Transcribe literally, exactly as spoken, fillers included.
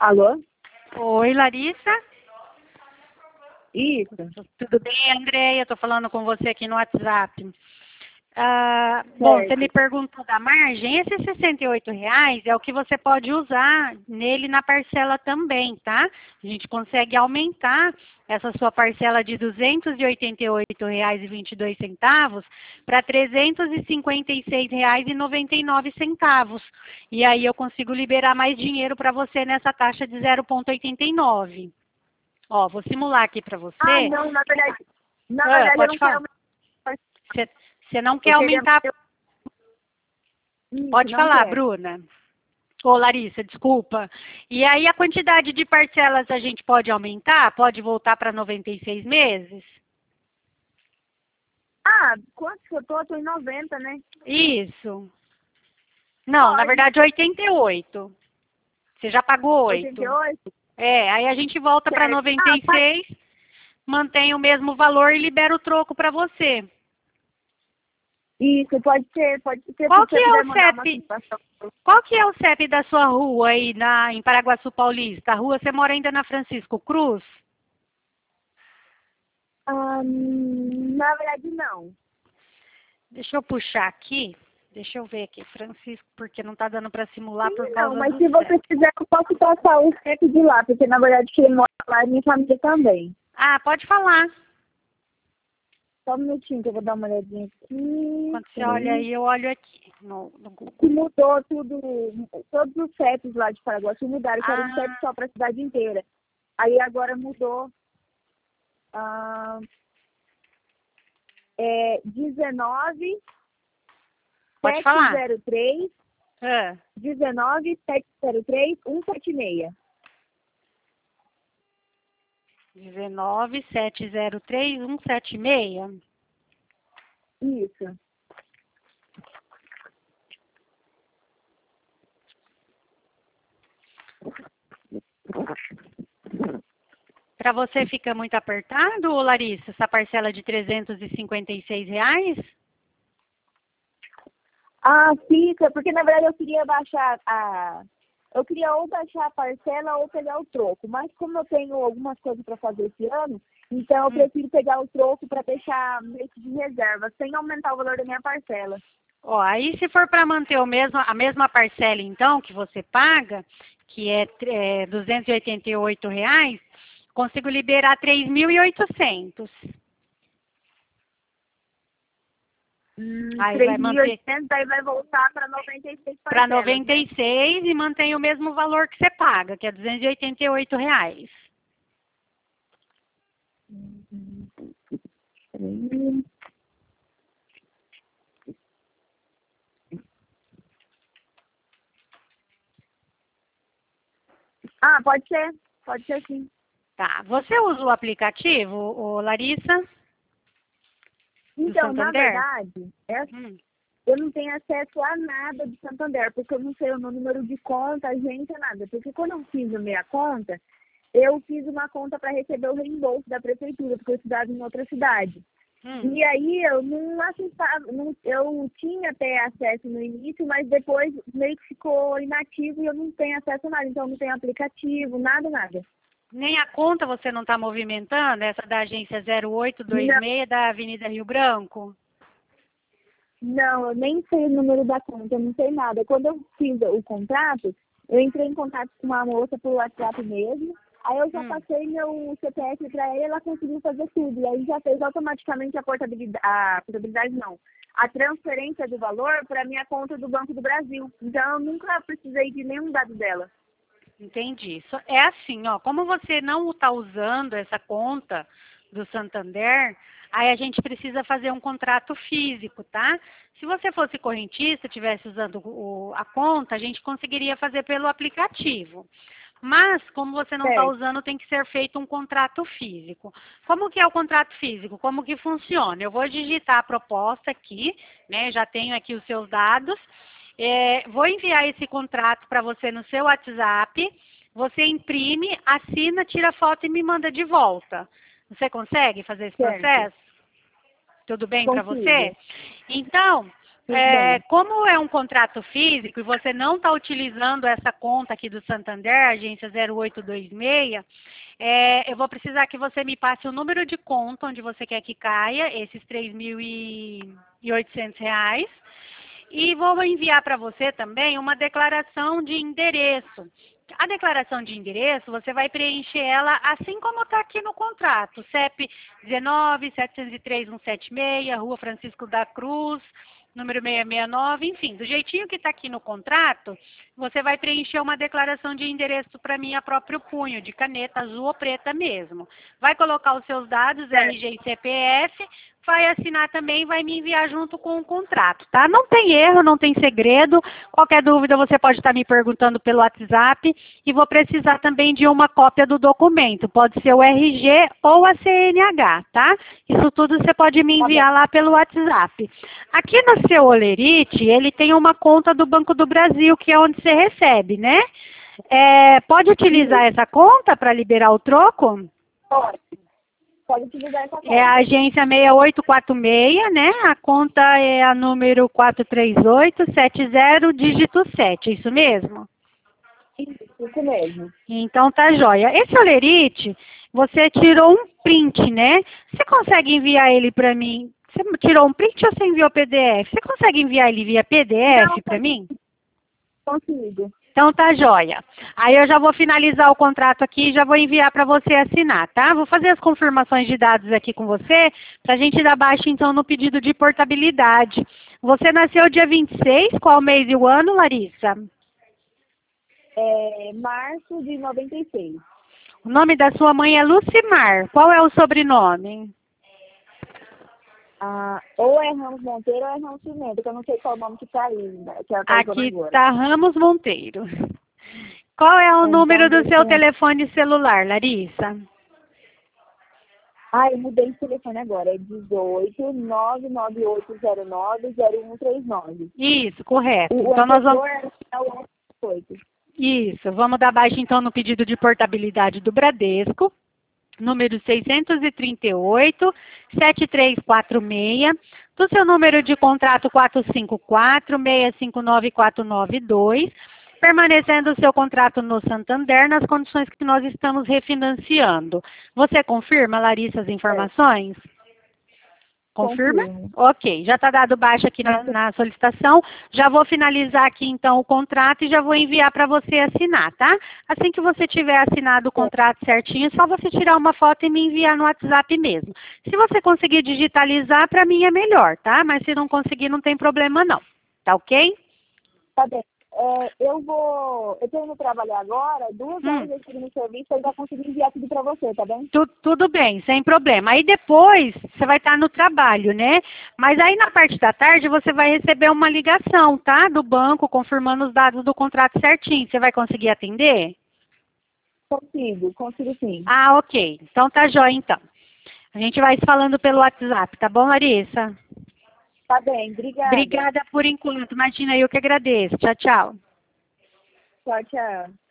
Alô? Oi, Larissa. Isso. Tudo bem, Andréia? Estou falando com você aqui no WhatsApp. Ah, bom, você me perguntou da margem. Esses sessenta e oito reais é o que você pode usar nele na parcela também, tá? A gente consegue aumentar essa sua parcela de duzentos e oitenta e oito reais e vinte e dois centavos para trezentos e cinquenta e seis reais e noventa e nove centavos. E aí eu consigo liberar mais dinheiro para você nessa taxa de zero vírgula oitenta e nove. Ó, vou simular aqui para você. Ah, não, na verdade, na Ah, verdade eu pode não falar. quero... Você, você não quer Eu queria- aumentar... Isso, Pode não falar, quero. Bruna. Ô, Larissa, desculpa. E aí a quantidade de parcelas a gente pode aumentar? Pode voltar para noventa e seis meses? Ah, quanto que eu tô? Eu tô em noventa, né? Isso. Não, na Pode. verdade oitenta e oito. Você já pagou oitenta e oito. oito? É, aí a gente volta para Certo. noventa Ah, e pode... seis, mantém o mesmo valor e libera o troco para você. Isso, pode ser, pode ser. Qual Se que você é puder o mandar uma C E P? situação. Qual que é o C E P da sua rua aí na, em Paraguaçu Paulista? A rua, você mora ainda na Francisco Cruz? Ah, na verdade, não. Deixa eu puxar aqui. Deixa eu ver aqui, Francisco, porque não está dando para simular por Sim, não, causa mas do se você C E P. quiser, eu posso passar o C E P de lá, porque na verdade quem mora lá é minha família também. Ah, pode falar. Só um minutinho que eu vou dar uma olhadinha aqui. Quando você Peraí. olha aí, eu olho aqui no, no Que Google. mudou tudo, todos os C E Ps lá de Paraguaçu mudaram, que era um C E P Ah, só para a cidade inteira. Aí agora mudou ah, é, dezenove, pode falar. setecentos e três, Ah, dezenove, setecentos e três, cento e setenta e seis. dezenove, sete zero três, um sete seis. Isso. Para você fica muito apertado, ô Larissa, essa parcela de trezentos e cinquenta e seis reais? Ah, fica, porque na verdade eu queria baixar a. Eu queria ou baixar a parcela ou pegar o troco. Mas como eu tenho algumas coisas para fazer esse ano, então eu Hum. prefiro pegar o troco para deixar meio que de reserva, sem aumentar o valor da minha parcela. Ó, aí se for para manter o mesmo, a mesma parcela, então, que você paga, que é, é duzentos e oitenta e oito reais, consigo liberar três mil e oitocentos. Hum, Aí vai três mil e manter oitocentos, aí vai voltar para noventa e seis para parcelas, noventa né? e seis e mantém o mesmo valor que você paga, que é duzentos e oitenta e oito reais. Hum. Ah, pode ser. Pode ser sim. Tá. Você usa o aplicativo, ô Larissa, do Então, na Santander? verdade, é Hum. eu não tenho acesso a nada de Santander, porque eu não sei o meu número de conta, agência, nada. Porque quando eu fiz a minha conta, eu fiz uma conta para receber o reembolso da prefeitura, porque eu estudava em outra cidade. Hum. E aí eu não acessava, não, eu tinha até acesso no início, mas depois meio que ficou inativo e eu não tenho acesso a nada. Então eu não tenho aplicativo, nada, nada. Nem a conta você não está movimentando, essa da agência zero oito dois Não, seis da Avenida Rio Branco? não, eu nem sei o número da conta, eu não sei nada. Quando eu fiz o contrato, eu entrei em contato com uma moça por WhatsApp mesmo. Aí eu já Hum. passei meu C P F para ela, ela conseguiu fazer tudo. E aí já fez automaticamente a portabilidade, a portabilidade não, a transferência do valor para minha conta do Banco do Brasil. Então eu nunca precisei de nenhum dado dela. Entendi. Só- É assim, ó, como você não está usando essa conta do Santander, aí a gente precisa fazer um contrato físico, tá? Se você fosse correntista, estivesse usando o- a conta, a gente conseguiria fazer pelo aplicativo. Mas, como você não está Certo. usando, tem que ser feito um contrato físico. Como que é o contrato físico? Como que funciona? Eu vou digitar a proposta aqui, né? Já tenho aqui os seus dados. É, vou enviar esse contrato para você no seu WhatsApp. Você imprime, assina, tira foto e me manda de volta. Você consegue fazer esse Certo. processo? Tudo bem para você? Consigo. Então, É, como é um contrato físico e você não está utilizando essa conta aqui do Santander, agência zero oito dois seis, é, eu vou precisar que você me passe o número de conta onde você quer que caia esses três mil e oitocentos reais. E vou enviar para você também uma declaração de endereço. A declaração de endereço, você vai preencher ela assim como está aqui no contrato. C E P dezenove, setecentos e três, cento e setenta e seis, Rua Francisco da Cruz, número seiscentos e sessenta e nove, enfim, do jeitinho que está aqui no contrato, você vai preencher uma declaração de endereço para mim a próprio punho, de caneta azul ou preta mesmo. Vai colocar os seus dados, R G e C P F, vai assinar também e vai me enviar junto com o contrato, tá? Não tem erro, não tem segredo. Qualquer dúvida você pode estar me perguntando pelo WhatsApp e vou precisar também de uma cópia do documento. Pode ser o R G ou a C N H, tá? Isso tudo você pode me enviar lá pelo WhatsApp. Aqui no seu Olerite, ele tem uma conta do Banco do Brasil, que é onde você recebe, né? É, pode utilizar essa conta para liberar o troco? Pode. Pode utilizar essa conta. É a agência seis oito quatro seis, né? A conta é a número quatro três oito sete zero, dígito sete, é isso mesmo? Isso, isso mesmo. Então tá jóia. Esse Olerite, você tirou um print, né? Você consegue enviar ele para mim? Você tirou um print ou você enviou P D F? Você consegue enviar ele via P D F para mim? Consigo. Então tá jóia. Aí eu já vou finalizar o contrato aqui e já vou enviar para você assinar, tá? Vou fazer as confirmações de dados aqui com você, para a gente dar baixa então no pedido de portabilidade. Você nasceu dia vinte e seis, qual mês e o ano, Larissa? É março de noventa e seis. O nome da sua mãe é Lucimar. Qual é o sobrenome? Ah, ou é Ramos Monteiro ou é Ramos Pimenta, que eu não sei qual o nome que tá aí. Né, que ela tá Aqui agora. tá Ramos Monteiro. Qual é o Então, número do seu eu... telefone celular, Larissa? Ah, eu mudei de telefone agora. É dezoito, nove nove oito zero nove, zero um três nove. Isso, correto. O então nós vamos... é o oito. Isso, vamos dar baixa então no pedido de portabilidade do Bradesco, número seiscentos e trinta e oito, sete três quatro seis, do seu número de contrato quatro cinco quatro, seis cinco nove quatro nove dois, permanecendo o seu contrato no Santander nas condições que nós estamos refinanciando. Você confirma, Larissa, as informações? Confirma? Confirmo. Ok, já está dado baixa aqui na, na solicitação. Já vou finalizar aqui então o contrato e já vou enviar para você assinar, tá? Assim que você tiver assinado o contrato certinho, é só você tirar uma foto e me enviar no WhatsApp mesmo. Se você conseguir digitalizar, para mim é melhor, tá? Mas se não conseguir, não tem problema não. Tá ok? Tá bem. É, eu vou... Eu tô indo trabalhar agora, duas horas Hum. eu chego no serviço, eu já consegui enviar tudo pra você, tá bem? Tu, tudo bem, sem problema. Aí depois você vai estar no trabalho, né? Mas aí na parte da tarde você vai receber uma ligação, tá? Do banco, confirmando os dados do contrato certinho. Você vai conseguir atender? Consigo, consigo sim. Ah, ok. Então tá jóia, então. A gente vai se falando pelo WhatsApp, tá bom, Larissa? Tá bem, obrigada. Obrigada por enquanto. Imagina, eu que agradeço. Tchau, tchau. Tchau, tchau.